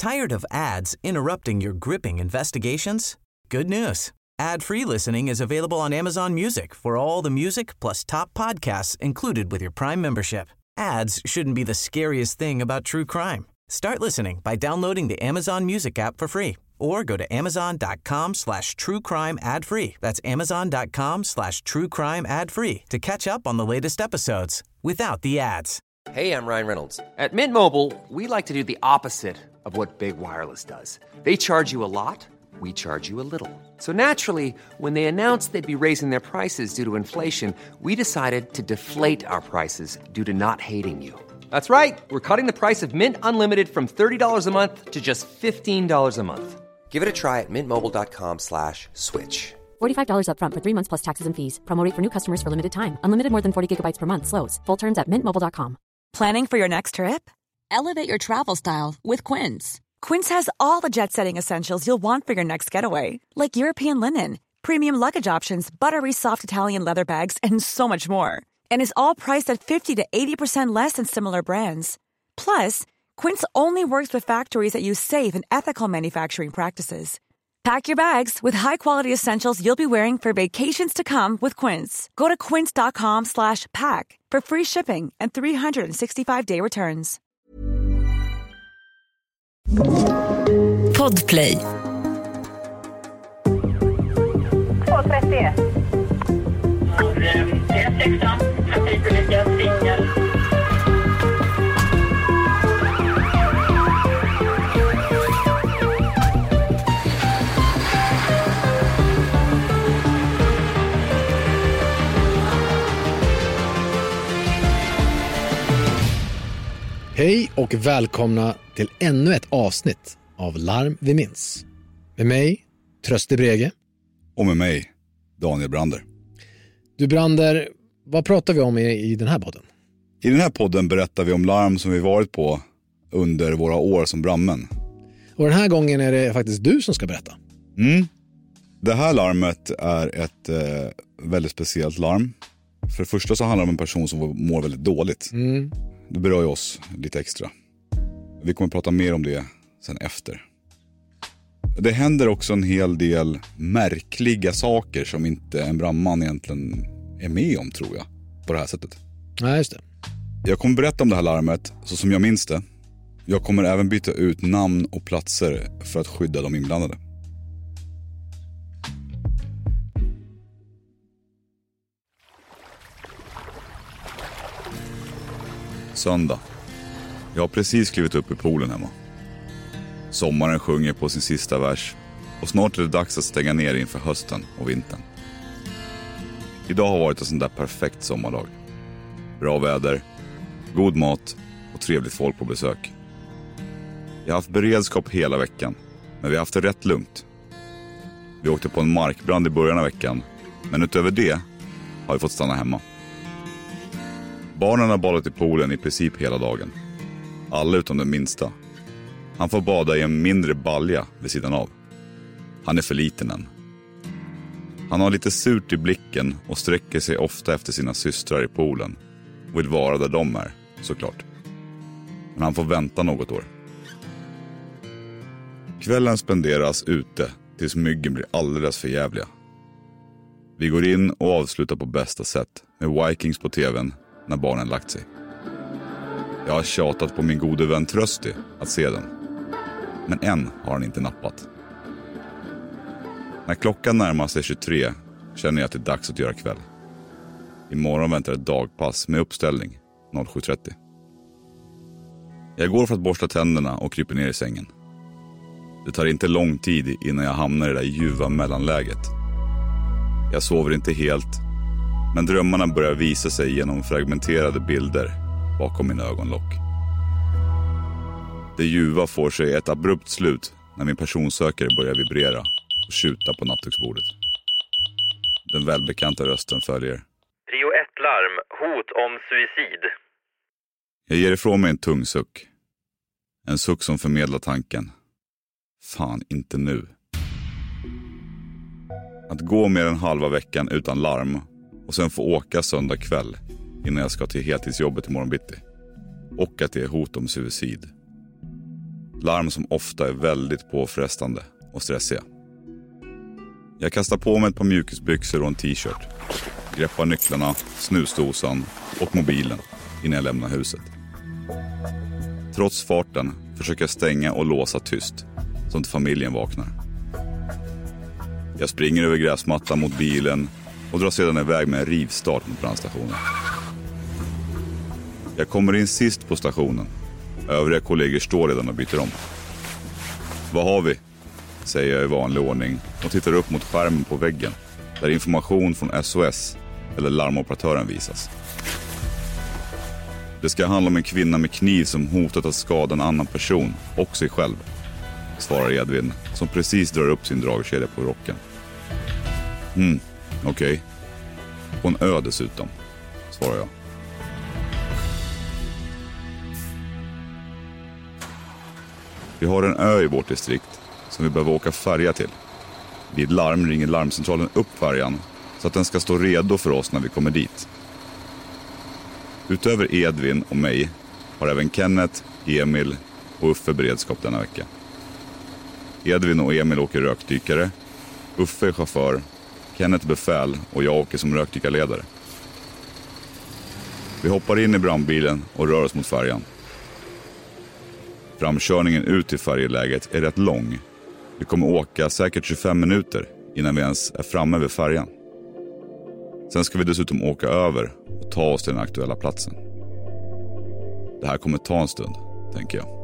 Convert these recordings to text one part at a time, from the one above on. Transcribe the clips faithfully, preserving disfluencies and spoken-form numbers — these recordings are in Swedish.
Tired of ads interrupting your gripping investigations? Good news. Ad-free listening is available on Amazon Music for all the music plus top podcasts included with your Prime membership. Ads shouldn't be the scariest thing about true crime. Start listening by downloading the Amazon Music app for free or go to amazon.com slash true crime ad free. That's amazon.com slash true crime ad free to catch up on the latest episodes without the ads. Hey, I'm Ryan Reynolds. At Mint Mobile, we like to do the opposite of what Big Wireless does. They charge you a lot, we charge you a little. So naturally, when they announced they'd be raising their prices due to inflation, we decided to deflate our prices due to not hating you. That's right. We're cutting the price of Mint Unlimited from thirty dollars a month to just fifteen dollars a month. Give it a try at mintmobile.com slash switch. forty-five dollars up front for three months plus taxes and fees. Promo rate for new customers for limited time. Unlimited more than forty gigabytes per month slows. Full terms at mint mobile dot com. Planning for your next trip? Elevate your travel style with Quince. Quince has all the jet-setting essentials you'll want for your next getaway, like European linen, premium luggage options, buttery soft Italian leather bags, and so much more. And is all priced at fifty to eighty percent less than similar brands. Plus, Quince only works with factories that use safe and ethical manufacturing practices. Pack your bags with high-quality essentials you'll be wearing for vacations to come with Quince. Go to quince.com slash pack for free shipping and three sixty-five day returns. Podplay. två trettio. T sexton. Trafikolycka, singel. Hej och välkomna till ännu ett avsnitt av Larm vi minns. Med mig, Tröste Brege. Och med mig, Daniel Brander. Du Brander, vad pratar vi om i, i den här podden? I den här podden berättar vi om larm som vi varit på under våra år som brandmän. Och den här gången är det faktiskt du som ska berätta. Mm. Det här larmet är ett eh, väldigt speciellt larm. För det första så handlar det om en person som mår väldigt dåligt. Mm. Det berör ju oss lite extra. Vi kommer att prata mer om det sen efter. Det händer också en hel del märkliga saker som inte en brandman egentligen är med om, tror jag. På det här sättet. Ja, just det. Jag kommer berätta om det här larmet så som jag minns det. Jag kommer även byta ut namn och platser för att skydda de inblandade. Söndag. Jag har precis klivit upp i poolen hemma. Sommaren sjunger på sin sista vers och snart är det dags att stänga ner inför hösten och vintern. Idag har varit en sån där perfekt sommardag. Bra väder, god mat och trevligt folk på besök. Jag har haft beredskap hela veckan, men vi har haft det rätt lugnt. Vi åkte på en markbrand i början av veckan, men utöver det har vi fått stanna hemma. Barnen har badat i poolen i princip hela dagen. Alla utom den minsta. Han får bada i en mindre balja vid sidan av. Han är för liten än. Han har lite surt i blicken och sträcker sig ofta efter sina systrar i poolen. Och vill vara där de är, såklart. Men han får vänta något år. Kvällen spenderas ute tills myggen blir alldeles för jävliga. Vi går in och avslutar på bästa sätt med Vikings på tvn när barnen lagt sig. Jag har tjatat på min gode vän Trösti att se den. Men än har han inte nappat. När klockan närmar sig tjugotre känner jag att det är dags att göra kväll. Imorgon väntar ett dagpass med uppställning sju trettio. Jag går för att borsta tänderna och kryper ner i sängen. Det tar inte lång tid innan jag hamnar i det där ljuva mellanläget. Jag sover inte helt, men drömmarna börjar visa sig genom fragmenterade bilder bakom mina ögonlock. Det ljuva får sig ett abrupt slut när min personsökare börjar vibrera och tjuta på nattduksbordet. Den välbekanta rösten följer. Prio ett larm, hot om suicid. Jag ger ifrån mig en tung suck. En suck som förmedlar tanken. Fan, inte nu. Att gå mer än halva veckan utan larm och sen få åka söndag kväll innan jag ska till heltidsjobbet imorgon bitti. Och att det är hot om suicid. Larm som ofta är väldigt påfrestande och stressiga. Jag kastar på mig ett par mjukisbyxor och en t-shirt. Greppar nycklarna, snusdosan och mobilen innan jag lämnar huset. Trots farten försöker jag stänga och låsa tyst så att familjen vaknar. Jag springer över gräsmattan mot bilen och drar sedan iväg med en rivstart mot brandstationen. Jag kommer in sist på stationen. Övriga kollegor står redan och byter om. Vad har vi? Säger jag i vanlig ordning och tittar upp mot skärmen på väggen där information från S O S eller larmoperatören visas. Det ska handla om en kvinna med kniv som hotat att skada en annan person och sig själv, svarar Edvin som precis drar upp sin dragkedja på rocken. Mm, okej. Okay. På en ö dessutom, svarar jag. Vi har en ö i vårt distrikt som vi behöver åka färja till. Vid larm ringer larmcentralen upp färjan så att den ska stå redo för oss när vi kommer dit. Utöver Edvin och mig har även Kenneth, Emil och Uffe beredskap denna vecka. Edvin och Emil åker rökdykare, Uffe är chaufför, Kenneth befäl och jag åker som rökdykarledare. Vi hoppar in i brandbilen och rör oss mot färjan. Framkörningen ut till färjeläget är rätt lång. Vi kommer åka säkert tjugofem minuter innan vi ens är framme vid färjan. Sen ska vi dessutom åka över och ta oss till den aktuella platsen. Det här kommer ta en stund, tänker jag.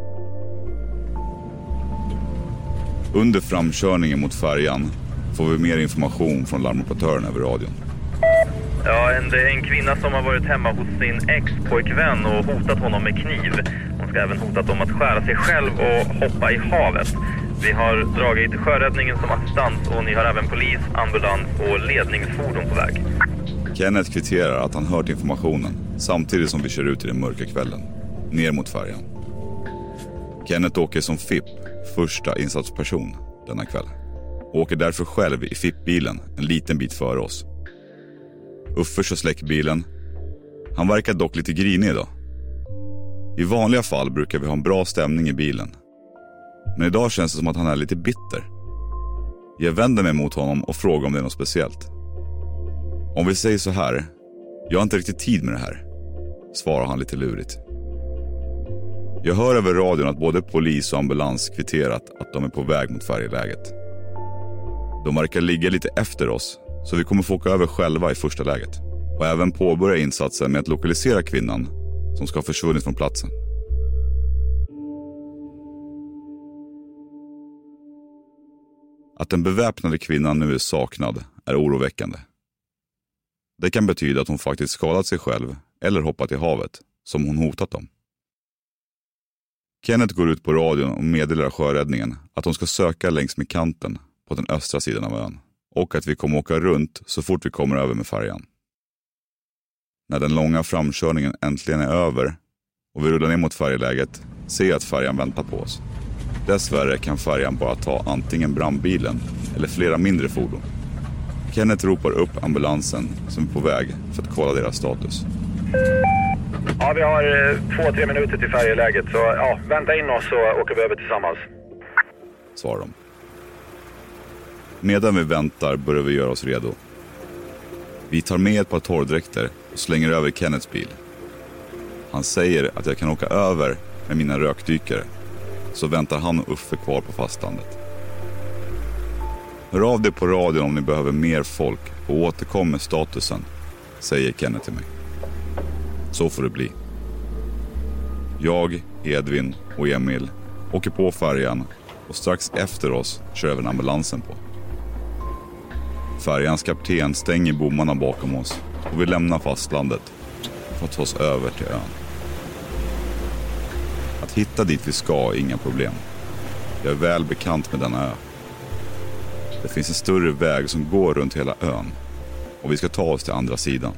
Under framkörningen mot färjan får vi mer information från larmoperatören över radion. Ja, en, det är en kvinna som har varit hemma hos sin ex-pojkvän och hotat honom med kniv. Hon ska även hotat om att skära sig själv och hoppa i havet. Vi har dragit sjöräddningen som assistans och ni har även polis, ambulans och ledningsfordon på väg. Kenneth kvitterar att han hört informationen samtidigt som vi kör ut i den mörka kvällen, ner mot färjan. Kenneth åker som F I P, första insatsperson, denna kväll. Och åker därför själv i F I P-bilen en liten bit före oss. Uffe kör släckbilen. Han verkar dock lite grinig idag. I vanliga fall brukar vi ha en bra stämning i bilen. Men idag känns det som att han är lite bitter. Jag vänder mig mot honom och frågar om det är något speciellt. Om vi säger så här, jag har inte riktigt tid med det här, svarar han lite lurigt. Jag hör över radion att både polis och ambulans kvitterat att de är på väg mot färjeläget. De verkar ligga lite efter oss, så vi kommer få åka över själva i första läget. Och även påbörja insatsen med att lokalisera kvinnan som ska ha försvunnit från platsen. Att den beväpnade kvinnan nu är saknad är oroväckande. Det kan betyda att hon faktiskt skadat sig själv eller hoppat i havet, som hon hotat dem. Kenneth går ut på radion och meddelar sjöräddningen att de ska söka längs med kanten på den östra sidan av ön och att vi kommer åka runt så fort vi kommer över med färjan. När den långa framkörningen äntligen är över och vi rullar ner mot färjeläget ser jag att färjan väntar på oss. Dessvärre kan färjan bara ta antingen brandbilen eller flera mindre fordon. Kenneth ropar upp ambulansen som är på väg för att kolla deras status. Ja, vi har eh, två, tre minuter till färjeläget så ja, vänta in oss så åker vi över tillsammans. Svarar de. Medan vi väntar börjar vi göra oss redo. Vi tar med ett par torrdräkter och slänger över Kenneths bil. Han säger att jag kan åka över med mina rökdykare, så väntar han och Uffe kvar på fastlandet. Hör av dig på radion om ni behöver mer folk och återkom med statusen, säger Kenneth till mig. Så får det bli. Jag, Edvin och Emil åker på färjan och strax efter oss kör även ambulansen på. Färjans kapten stänger bommarna bakom oss och vi lämnar fastlandet för att ta oss över till ön. Att hitta dit vi ska är inga problem. Jag är väl bekant med denna ö. Det finns en större väg som går runt hela ön och vi ska ta oss till andra sidan.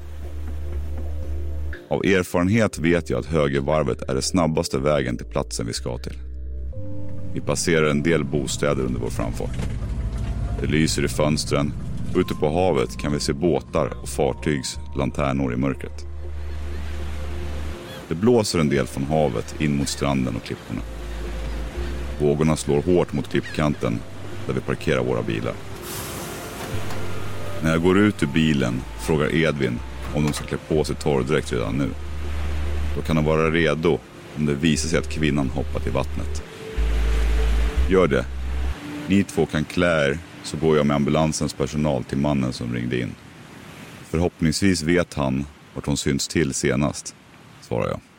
Av erfarenhet vet jag att högervarvet är den snabbaste vägen till platsen vi ska till. Vi passerar en del bostäder under vår framfart. Det lyser i fönstren. Ute på havet kan vi se båtar och fartygs lanternor i mörkret. Det blåser en del från havet in mot stranden och klipporna. Vågorna slår hårt mot klippkanten där vi parkerar våra bilar. När jag går ut ur bilen frågar Edvin om de ska klä på sig torrdräkt redan nu. Då kan de vara redo om det visar sig att kvinnan hoppat i vattnet. Gör det. Ni två kan klä er, så går jag med ambulansens personal till mannen som ringde in. Förhoppningsvis vet han vart hon syns till senast, svarar jag.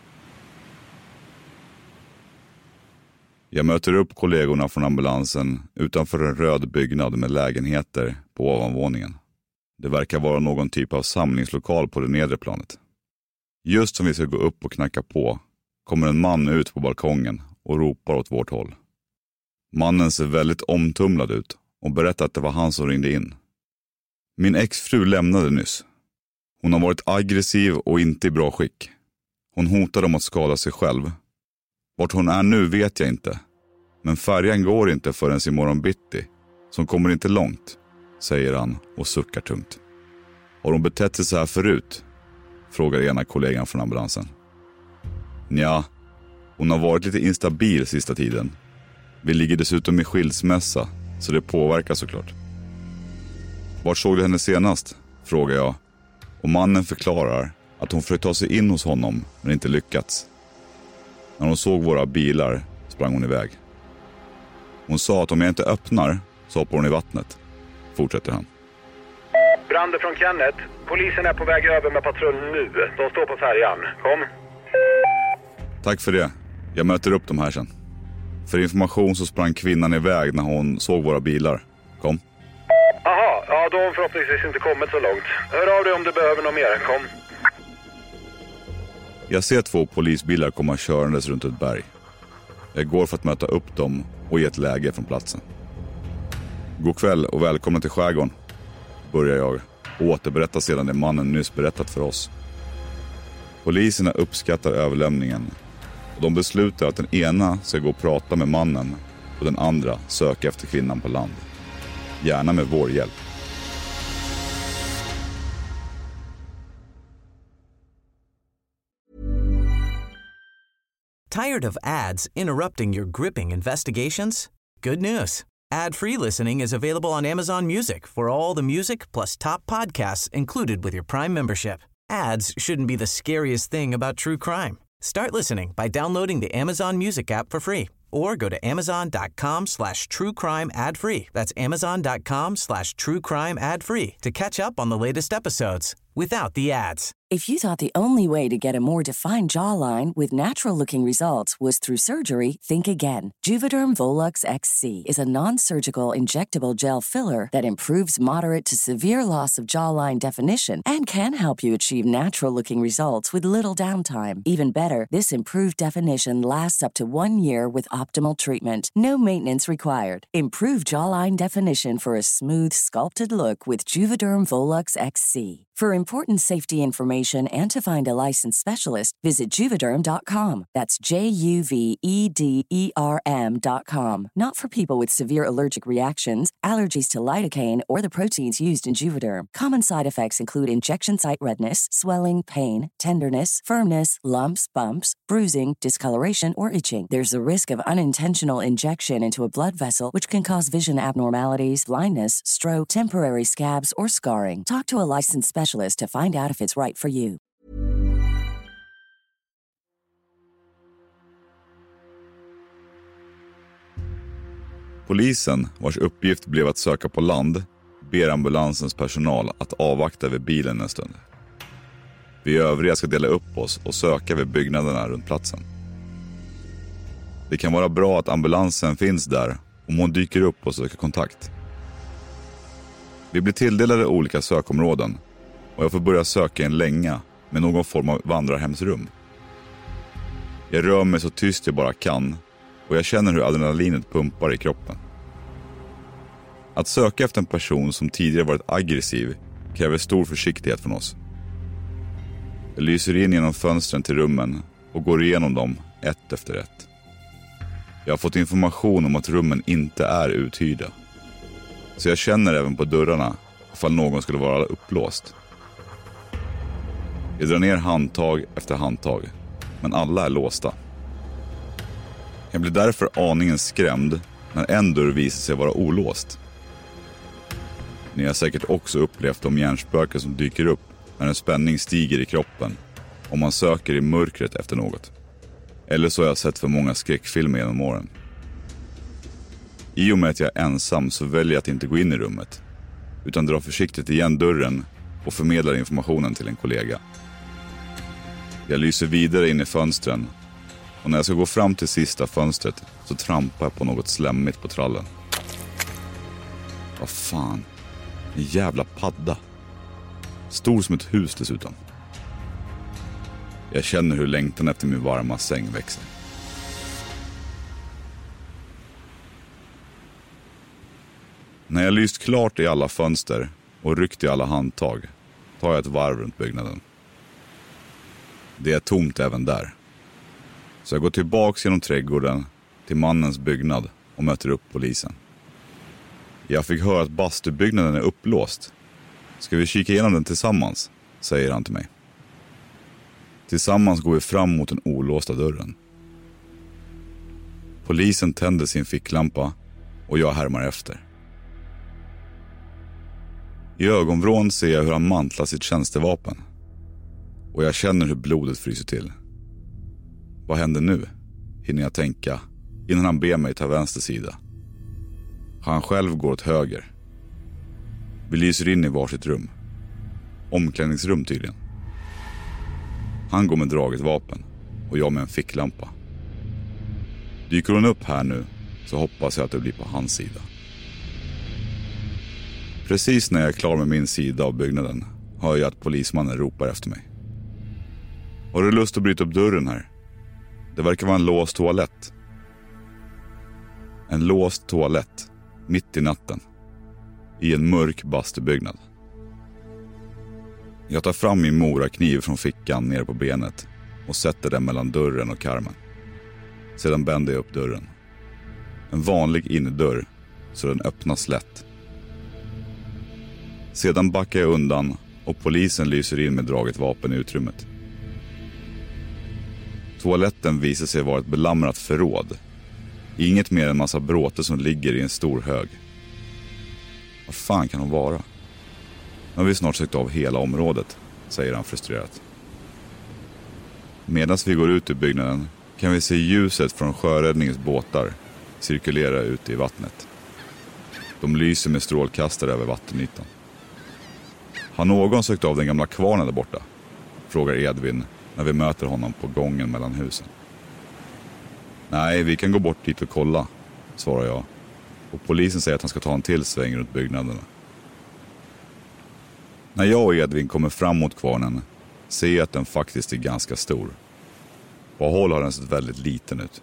Jag möter upp kollegorna från ambulansen utanför en röd byggnad med lägenheter på ovanvåningen. Det verkar vara någon typ av samlingslokal på det nedre planet. Just som vi ska gå upp och knacka på kommer en man ut på balkongen och ropar åt vårt håll. Mannen ser väldigt omtumlad ut och berättar att det var han som ringde in. Min exfru lämnade nyss. Hon har varit aggressiv och inte i bra skick. Hon hotade om att skada sig själv. Vart hon är nu vet jag inte. Men färjan går inte förrän imorgon bitti. Så hon kommer inte långt, säger han och suckar tungt. Har hon betett sig så här förut? Frågar ena kollegan från ambulansen. Nja, hon har varit lite instabil sista tiden. Vi ligger dessutom i skilsmässa, så det påverkar såklart. Vart såg du henne senast? Frågar jag. Och mannen förklarar att hon försökte ta sig in hos honom men inte lyckats. När hon såg våra bilar sprang hon iväg. Hon sa att om jag inte öppnar så hoppar hon i vattnet. Fortsätter han. Brander från Kenneth. Polisen är på väg över med patrull nu. De står på färjan. Kom. Tack för det. Jag möter upp dem här sen. För information så sprang kvinnan iväg när hon såg våra bilar. Kom. Aha, ja då har hon förhoppningsvis inte kommit så långt. Hör av dig om du behöver något mer. Kom. Jag ser två polisbilar komma körandes runt ett berg. Jag går för att möta upp dem och ge ett läge från platsen. God kväll och välkomna till skärgården, börjar jag och återberättar sedan det mannen nyss berättat för oss. Poliserna uppskattar överlämningen och de beslutar att den ena ska gå och prata med mannen och den andra söka efter kvinnan på land. Gärna med vår hjälp. Tired of ads interrupting your gripping investigations? Good news. Ad-free listening is available on Amazon Music for all the music plus top podcasts included with your Prime membership. Ads shouldn't be the scariest thing about true crime. Start listening by downloading the Amazon Music app for free or go to amazon.com slash true crime ad free. That's amazon.com slash true crime ad free to catch up on the latest episodes without the ads. If you thought the only way to get a more defined jawline with natural-looking results was through surgery, think again. Juvederm Volux X C is a non-surgical injectable gel filler that improves moderate to severe loss of jawline definition and can help you achieve natural-looking results with little downtime. Even better, this improved definition lasts up to one year with optimal treatment. No maintenance required. Improve jawline definition for a smooth, sculpted look with Juvederm Volux X C. For important safety information and to find a licensed specialist, visit Juvederm dot com. That's J U V E D E R M dot com. Not for people with severe allergic reactions, allergies to lidocaine, or the proteins used in Juvederm. Common side effects include injection site redness, swelling, pain, tenderness, firmness, lumps, bumps, bruising, discoloration, or itching. There's a risk of unintentional injection into a blood vessel, which can cause vision abnormalities, blindness, stroke, temporary scabs, or scarring. Talk to a licensed specialist to find out if it's right for you. Polisen, vars uppgift blev att söka på land, ber ambulansens personal att avvakta vid bilen en stund. Vi övriga ska dela upp oss och söka vid byggnaderna runt platsen. Det kan vara bra att ambulansen finns där om hon dyker upp och söker kontakt. Vi blir tilldelade olika sökområden och jag får börja söka en länga med någon form av vandrarhemsrum. Jag rör mig så tyst jag bara kan och jag känner hur adrenalinet pumpar i kroppen. Att söka efter en person som tidigare varit aggressiv kräver stor försiktighet från oss. Jag lyser in genom fönstren till rummen och går igenom dem ett efter ett. Jag har fått information om att rummen inte är uthyrda. Så jag känner även på dörrarna ifall någon skulle vara upplåst. Jag drar ner handtag efter handtag, men alla är låsta. Jag blir därför aningen skrämd när en dörr visar sig vara olåst. Ni har säkert också upplevt de hjärnspöken som dyker upp när en spänning stiger i kroppen och man söker i mörkret efter något. Eller så har jag sett för många skräckfilmer genom åren. I och med att jag är ensam så väljer jag att inte gå in i rummet, utan drar försiktigt igen dörren och förmedlar informationen till en kollega. Jag lyser vidare in i fönstren, och när jag ska gå fram till sista fönstret så trampar jag på något slemmigt på trallen. Vad fan, en jävla padda. Stor som ett hus dessutom. Jag känner hur längtan efter min varma säng växer. När jag lyst klart i alla fönster och ryckt i alla handtag tar jag ett varv runt byggnaden. Det är tomt även där. Så jag går tillbaks genom trädgården till mannens byggnad och möter upp polisen. Jag fick höra att bastubyggnaden är upplåst. Ska vi kika igenom den tillsammans, säger han till mig. Tillsammans går vi fram mot den olåsta dörren. Polisen tänder sin ficklampa och jag härmar efter. I ögonvrån ser jag hur han mantlar sitt tjänstevapen. Och jag känner hur blodet fryser till. Vad händer nu? Hinner jag tänka innan han ber mig ta vänster sida. Han själv går åt höger. Vi lyser in i varsitt rum. Omklädningsrum tydligen. Han går med draget vapen och jag med en ficklampa. Dyker hon upp här nu så hoppas jag att det blir på hans sida. Precis när jag är klar med min sida av byggnaden hör jag att polismannen ropar efter mig. Har du lust att bryta upp dörren här? Det verkar vara en låst toalett. En låst toalett mitt i natten. I en mörk bastubyggnad. Jag tar fram min morakniv från fickan ner på benet och sätter den mellan dörren och karmen. Sedan bänder jag upp dörren. En vanlig innerdörr så den öppnas lätt. Sedan backar jag undan och polisen lyser in med draget vapen i utrymmet. Toaletten visar sig vara ett belamrat förråd. Inget mer än en massa bråte som ligger i en stor hög. Vad fan kan de vara? Nu har vi snart sökt av hela området, säger han frustrerat. Medan vi går ut ur byggnaden kan vi se ljuset från sjöräddningens båtar cirkulera ute i vattnet. De lyser med strålkastare över vattenytan. Har någon sökt av den gamla kvarnen där borta? Frågar Edvin när vi möter honom på gången mellan husen. Nej, vi kan gå bort dit och kolla, svarar jag. Och polisen säger att han ska ta en till sväng runt byggnaderna. När jag och Edvin kommer fram mot kvarnen ser jag att den faktiskt är ganska stor. På håll har den sett väldigt liten ut.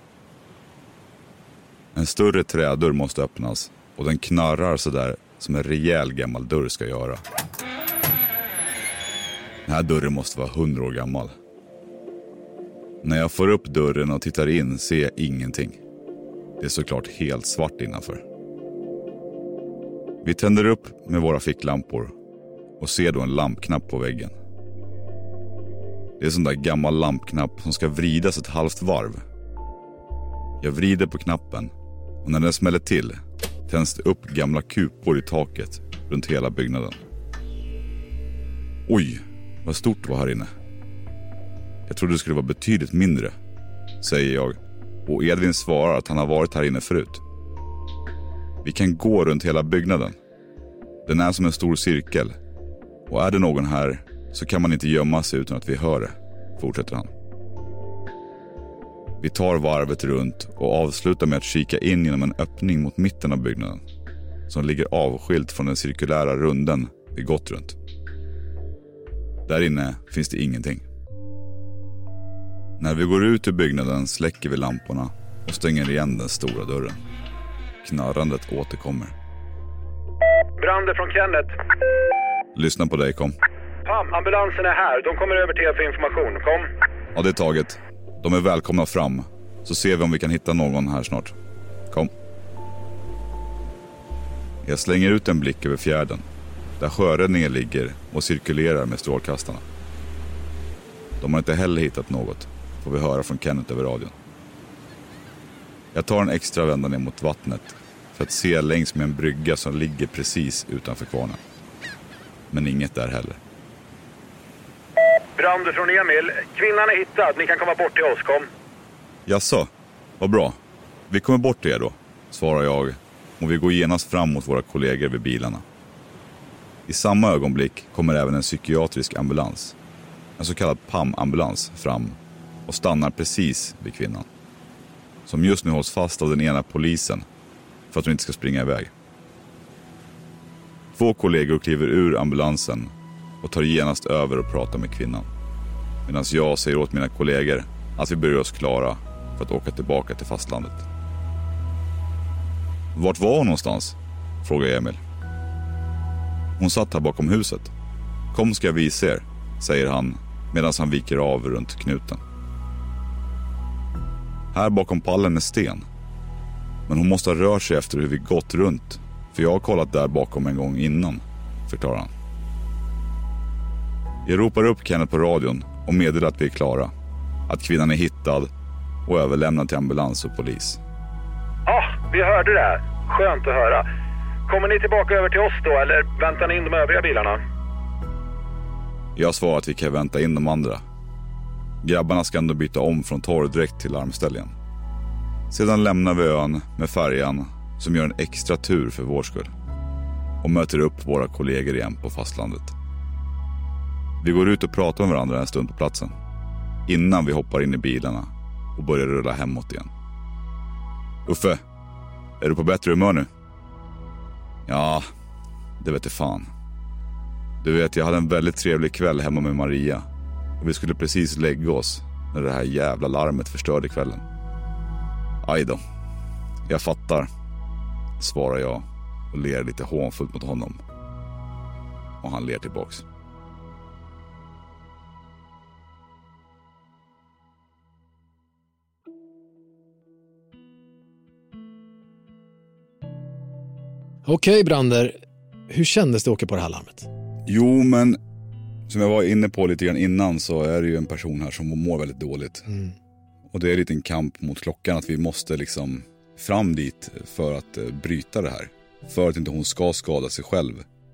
En större trädörr måste öppnas och den knarrar så där som en rejäl gammal dörr ska göra. Den här dörren måste vara hundra år gammal. När jag får upp dörren och tittar in ser jag ingenting. Det är såklart helt svart innanför. Vi tänder upp med våra ficklampor och ser då en lampknapp på väggen. Det är en sån där gammal lampknapp som ska vridas ett halvt varv. Jag vrider på knappen och när den smäller till tänds det upp gamla kupor i taket runt hela byggnaden. Oj, vad stort det var här inne. Jag trodde det skulle vara betydligt mindre, säger jag, och Edvin svarar att han har varit här inne förut. Vi kan gå runt hela byggnaden. Den är som en stor cirkel, och är det någon här så kan man inte gömma sig utan att vi hör det, fortsätter han. Vi tar varvet runt och avslutar med att kika in genom en öppning mot mitten av byggnaden, som ligger avskilt från den cirkulära runden vi gått runt. Där inne finns det ingenting. När vi går ut ur byggnaden släcker vi lamporna och stänger igen den stora dörren. Knarrandet återkommer. Brander från Kenneth. Lyssna på dig, kom. Pam, ambulansen är här. De kommer över till er för information. Kom. Ja, det är taget. De är välkomna fram. Så ser vi om vi kan hitta någon här snart. Kom. Jag slänger ut en blick över fjärden, där sjöräddningen ligger och cirkulerar med strålkastarna. De har inte heller hittat något, får vi höra från Kenneth över radion. Jag tar en extra vända ner mot vattnet för att se längs med en brygga som ligger precis utanför kvarnen. Men inget där heller. Brand från Emil. Kvinnan är hittad. Ni kan komma bort till oss, kom. Jaså, vad bra. Vi kommer bort till er då, svarar jag, och vi går genast fram mot våra kollegor vid bilarna. I samma ögonblick kommer även en psykiatrisk ambulans, en så kallad P A M-ambulans, fram och stannar precis vid kvinnan, som just nu hålls fast av den ena polisen för att hon inte ska springa iväg. Två kollegor kliver ur ambulansen och tar genast över och pratar med kvinnan, medan jag säger åt mina kollegor att vi börjar oss klara för att åka tillbaka till fastlandet. Vart var hon någonstans? Frågar Emil. Hon satt här bakom huset. Kom ska jag visa er, säger han medan han viker av runt knuten. Här bakom pallen är sten. Men hon måste ha rört sig efter hur vi gått runt, för jag har kollat där bakom en gång innan, förklarar han. Jag ropar upp Kenneth på radion och meddelar att vi är klara. Att kvinnan är hittad och överlämnad till ambulans och polis. Ja, ah, vi hörde det här. Skönt att höra. Kommer ni tillbaka över till oss då, eller väntar ni in de övriga bilarna? Jag svarar att vi kan vänta in de andra. Grabbarna ska ändå byta om från torrdräkt till larmställningen. Sedan lämnar vi ön med färjan som gör en extra tur för vår skull och möter upp våra kollegor igen på fastlandet. Vi går ut och pratar med varandra en stund på platsen innan vi hoppar in i bilarna och börjar rulla hemåt igen. Uffe, är du på bättre humör nu? Ja, det vet jag fan. Du vet, jag hade en väldigt trevlig kväll hemma med Maria och vi skulle precis lägga oss när det här jävla larmet förstörde kvällen. Aj då, jag fattar, svarar jag och ler lite hånfullt mot honom. Och han ler tillbaks. Okej, Brander. Hur kändes det att åka på det här larmet? Jo, men som jag var inne på lite grann innan så är det ju en person här som mår väldigt dåligt. Mm. Och det är lite en kamp mot klockan att vi måste liksom fram dit för att uh, bryta det här. För att inte hon ska skada sig själv.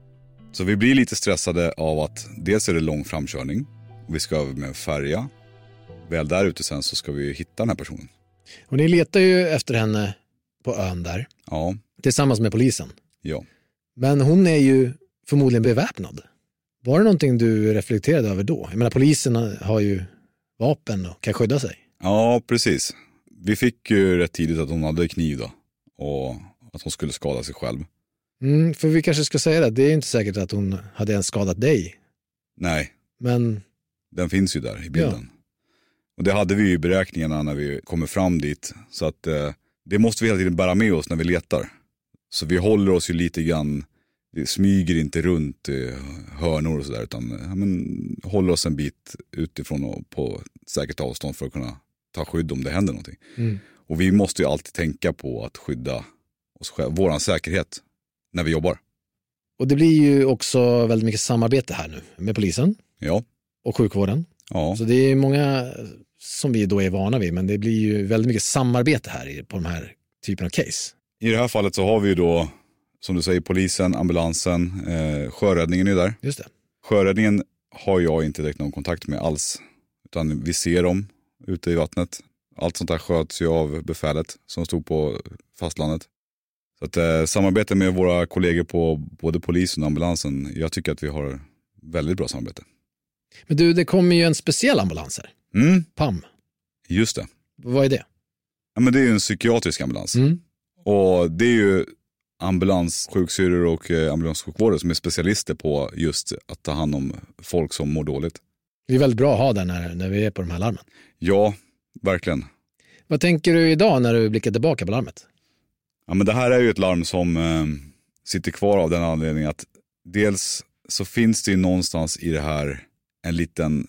Så vi blir lite stressade av att dels är det lång framkörning. Och vi ska över med en färja. Väl där ute sen så ska vi hitta den här personen. Och ni letar ju efter henne på ön där. Ja. Tillsammans med polisen. Ja. Men hon är ju förmodligen beväpnad. Var det någonting du reflekterade över då? Jag menar, polisen har ju vapen och kan skydda sig. Ja, precis. Vi fick ju rätt tidigt att hon hade kniv då. Och att hon skulle skada sig själv. Mm, för vi kanske ska säga det. Det är inte säkert att hon hade ens skadat dig. Nej. Men den finns ju där i bilden. Ja. Och det hade vi ju i beräkningarna när vi kommer fram dit. Så att eh, det måste vi hela tiden bära med oss när vi letar. Så vi håller oss ju lite grann, vi smyger inte runt eh, hörnor och sådär, utan ja, men, håller oss en bit utifrån och på säkert avstånd för att kunna ta skydd om det händer någonting. Mm. Och vi måste ju alltid tänka på att skydda oss själva, våran säkerhet när vi jobbar. Och det blir ju också väldigt mycket samarbete här nu med polisen. Ja. Och sjukvården. Ja. Så det är många som vi då är vana vid, men det blir ju väldigt mycket samarbete här på de här typen av case. I det här fallet så har vi ju då, som du säger, polisen, ambulansen, eh, sjöräddningen är där. Just det. Sjöräddningen har jag inte direkt någon kontakt med alls. Utan vi ser dem ute i vattnet. Allt sånt där sköts ju av befälet som stod på fastlandet. Så att eh, samarbete med våra kollegor på både polisen och ambulansen, jag tycker att vi har väldigt bra samarbete. Men du, det kommer ju en speciell ambulans här. Mm. P A M. Just det. Vad är det? Ja, men det är ju en psykiatrisk ambulans. Mm. Och det är ju ambulanssjuksyrror och eh, ambulanssjukvårdare som är specialister på just att ta hand om folk som mår dåligt. Det är väldigt bra att ha den när, när vi är på de här larmen. Ja, verkligen. Vad tänker du idag när du blickar tillbaka på larmet? Ja, men det här är ju ett larm som eh, sitter kvar av den anledningen att dels så finns det ju någonstans i det här en liten,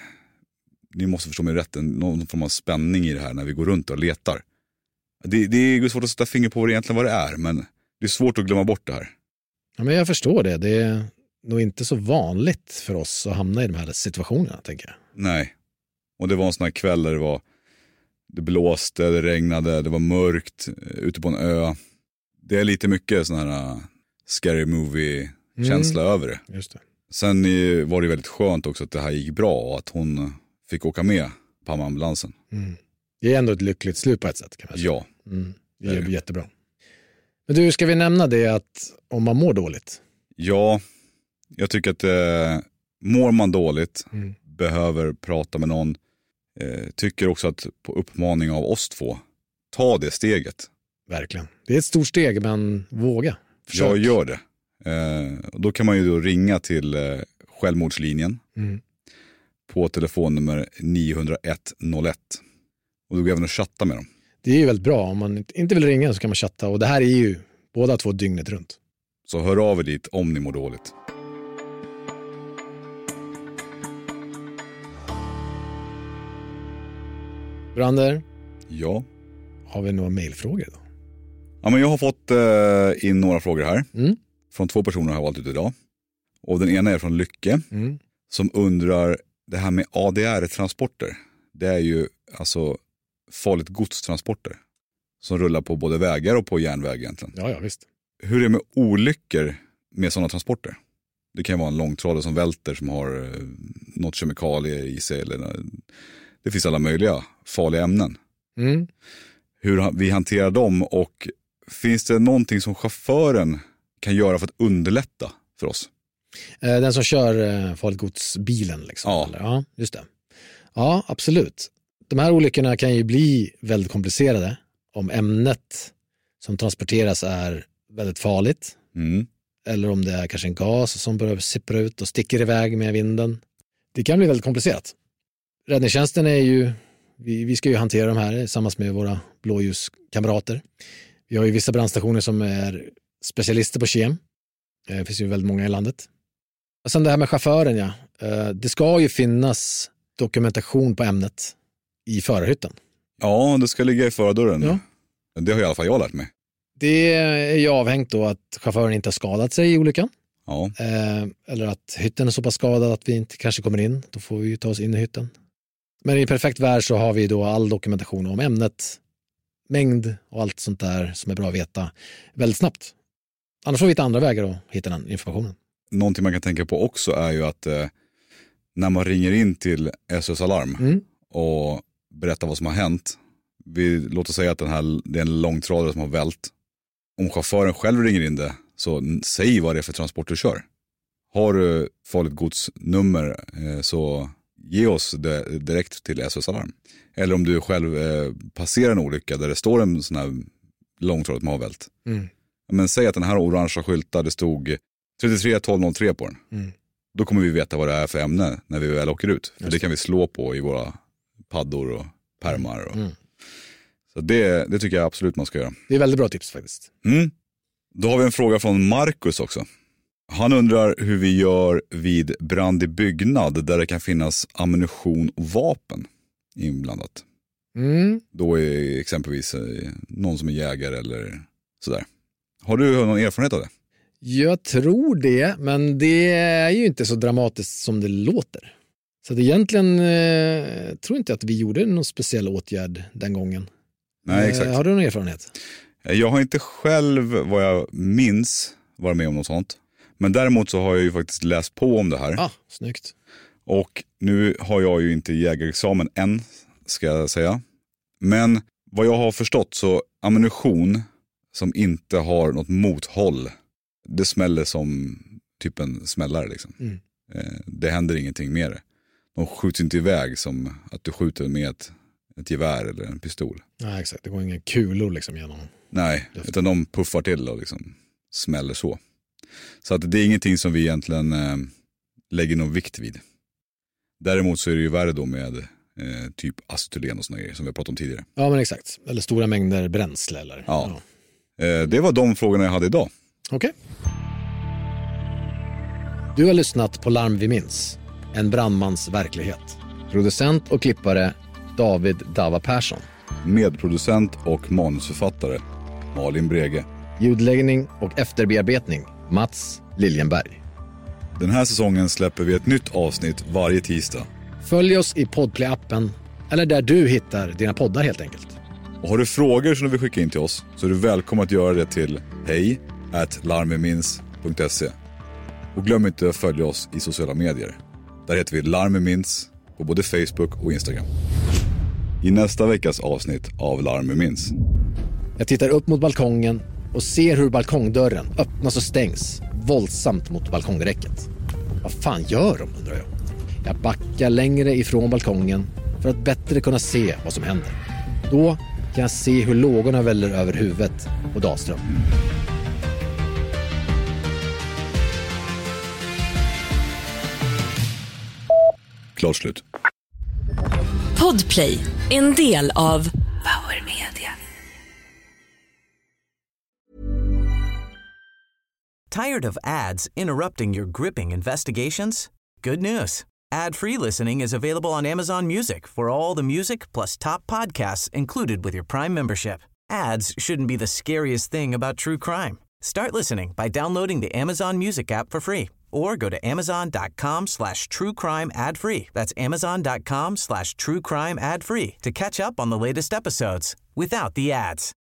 ni måste förstå mig rätt, någon form av spänning i det här när vi går runt och letar. Det, det är svårt att sätta finger på vad det egentligen vad det är, men det är svårt att glömma bort det här. Ja, men jag förstår det. Det är nog inte så vanligt för oss att hamna i de här situationerna, tänker jag. Nej, och det var en sån här kväll där det var, Det blåste, det regnade, det var mörkt ute på en ö. Det är lite mycket sån här scary movie-känsla mm. över det. Just det. Sen var det väldigt skönt också att det här gick bra och att hon fick åka med på ambulansen. Mm. Det är ändå ett lyckligt slut på ett sätt kan man säga. Ja. Mm. Det är jättebra. Men du, ska vi nämna det att om man mår dåligt? Ja, jag tycker att eh, mår man dåligt, mm. behöver prata med någon. Eh, tycker också att på uppmaning av oss två, ta det steget. Verkligen. Det är ett stort steg, men våga. Försök. Jag gör det. Eh, och då kan man ju då ringa till eh, självmordslinjen mm. på telefonnummer nio noll ett noll ett. Och då går även att chatta med dem. Det är ju väldigt bra. Om man inte vill ringa så kan man chatta. Och det här är ju båda två dygnet runt. Så hör av er dit om ni mår dåligt. Brander? Ja? Har vi några mejlfrågor då? Ja, men jag har fått eh, in några frågor här. Mm. Från två personer har jag valt ut idag. Och den ena är från Lycke. Mm. Som undrar det här med A D R-transporter. Det är ju alltså farligt godstransporter. Som rullar på både vägar och på järnväg egentligen. Ja, ja, visst. Hur är det med olyckor med sådana transporter? Det kan vara en långtradare som välter som har eh, något kemikalier i sig. Eller, det finns alla möjliga farliga ämnen. Mm. Hur vi hanterar dem och finns det någonting som chauffören kan göra för att underlätta för oss? Den som kör farligt godsbilen liksom? Ja. Eller? Ja, just det. Ja, absolut. De här olyckorna kan ju bli väldigt komplicerade om ämnet som transporteras är väldigt farligt. Mm. Eller om det är kanske en gas som börjar sippra ut och sticker iväg med vinden. Det kan bli väldigt komplicerat. Räddningstjänsten är ju, vi, vi ska ju hantera de här tillsammans med våra blåljuskamrater. Vi har ju vissa brandstationer som är specialister på kem. Det finns ju väldigt många i landet. Och sen det här med chauffören, ja. Det ska ju finnas dokumentation på ämnet i förarhytten. Ja, det ska ligga i förardörren. Ja. Det har i alla fall jag lärt mig. Det är ju avhängt då att chauffören inte har skadat sig i olyckan. Ja. Eller att hytten är så pass skadad att vi inte kanske kommer in. Då får vi ju ta oss in i hytten. Men i perfekt värld så har vi då all dokumentation om ämnet, mängd och allt sånt där som är bra att veta väldigt snabbt. Annars får vi hitta andra vägar att hitta den informationen. Någonting man kan tänka på också är ju att eh, när man ringer in till S O S Alarm mm. och berättar vad som har hänt. Vi, låt oss säga att den här, det är en långtradare som har vält. Om chauffören själv ringer in det, så säg vad det är för transport du kör. Har du farligt godsnummer eh, så ge oss det direkt till S O S Alarm. Eller om du själv eh, passerar en olycka där det står en sån här långtradare som har vält. Mm. Men säg att den här orangea skyltar, det stod trettiotre tolv noll tre på den. Mm. Då kommer vi veta vad det är för ämne när vi väl åker ut. För Just det kan vi slå på i våra paddor och pärmar. Och... Mm. Så det, det tycker jag absolut man ska göra. Det är väldigt bra tips faktiskt. Mm. Då har vi en fråga från Marcus också. Han undrar hur vi gör vid brand i byggnad där det kan finnas ammunition och vapen inblandat. Mm. Då är exempelvis någon som är jägare eller sådär. Har du någon erfarenhet av det? Jag tror det, men det är ju inte så dramatiskt som det låter. Så att egentligen eh, tror inte att vi gjorde någon speciell åtgärd den gången. Nej, exakt. Eh, har du någon erfarenhet? Jag har inte själv, vad jag minns, varit med om något sånt. Men däremot så har jag ju faktiskt läst på om det här. Ah, snyggt. Och nu har jag ju inte jägarexamen än, ska jag säga. Men vad jag har förstått så ammunition som inte har något mothåll, det smäller som typ en smällare liksom. Mm. Det händer ingenting med det. De skjuter inte iväg som att du skjuter med ett, ett gevär eller en pistol. Nej, exakt. Det går inga kulor liksom genom. Nej, luften. Utan de puffar till och liksom smäller så. Så att det är ingenting som vi egentligen eh, lägger någon vikt vid. Däremot så är det ju värre då med eh, typ acetylen och såna grejer som vi har pratat om tidigare. Ja, men exakt. Eller stora mängder bränsle eller. Ja. ja. Eh, det var de frågorna jag hade idag. Okej. Okay. Du har lyssnat på Larm vi minns. En brandmans verklighet. Producent och klippare David Dava Persson. Medproducent och manusförfattare Malin Brege. Ljudläggning och efterbearbetning Mats Liljenberg. Den här säsongen släpper vi ett nytt avsnitt varje tisdag. Följ oss i Podplay-appen eller där du hittar dina poddar helt enkelt. Och har du frågor som du vill skicka in till oss så är du välkommen att göra det till hej at larmemins punkt se. Och glöm inte att följa oss i sociala medier. Där heter vi Larmemins på både Facebook och Instagram. I nästa veckas avsnitt av Larmemins. Jag tittar upp mot balkongen och ser hur balkongdörren öppnas och stängs våldsamt mot balkongräcket. Vad fan gör de, undrar jag. Jag backar längre ifrån balkongen för att bättre kunna se vad som händer. Då kan jag se hur lågorna väller över huvudet på Dahlström. Klart slut. Podplay, en del av Power Media. Tired of ads interrupting your gripping investigations? Good news. Ad-free listening is available on Amazon Music for all the music plus top podcasts included with your Prime membership. Ads shouldn't be the scariest thing about true crime. Start listening by downloading the Amazon Music app for free or go to amazon.com slash true crime ad free. That's amazon.com slash true crime ad free to catch up on the latest episodes without the ads.